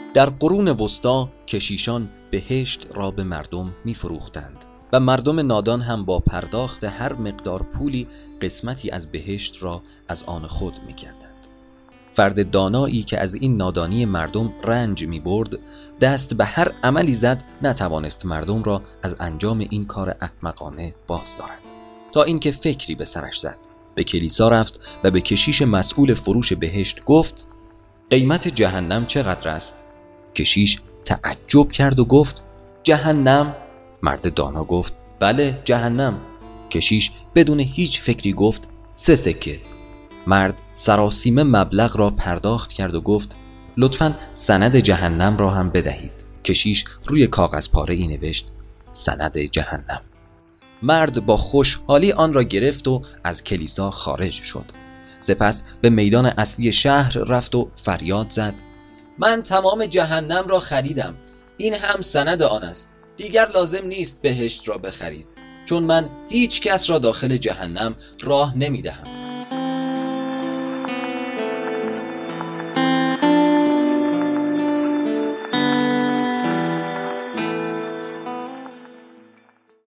در قرون وسطی کشیشان بهشت را به مردم می‌فروختند و مردم نادان هم با پرداخت هر مقدار پولی قسمتی از بهشت را از آن خود می‌کردند. فرد دانایی که از این نادانی مردم رنج می‌برد، دست به هر عملی زد، نتوانست مردم را از انجام این کار احمقانه باز دارد. تا اینکه فکری به سرش زد. به کلیسا رفت و به کشیش مسئول فروش بهشت گفت: قیمت جهنم چقدر است؟ کشیش تعجب کرد و گفت: جهنم؟ مرد دانا گفت: بله، جهنم. کشیش بدون هیچ فکری گفت: 3 سکه. مرد سراسیمه مبلغ را پرداخت کرد و گفت: لطفاً سند جهنم را هم بدهید. کشیش روی کاغذ پاره‌ای نوشت: سند جهنم. مرد با خوشحالی آن را گرفت و از کلیسا خارج شد. سپس به میدان اصلی شهر رفت و فریاد زد: من تمام جهنم را خریدم. این هم سند آن است. دیگر لازم نیست بهشت را بخرید، چون من هیچ کس را داخل جهنم راه نمیدهم.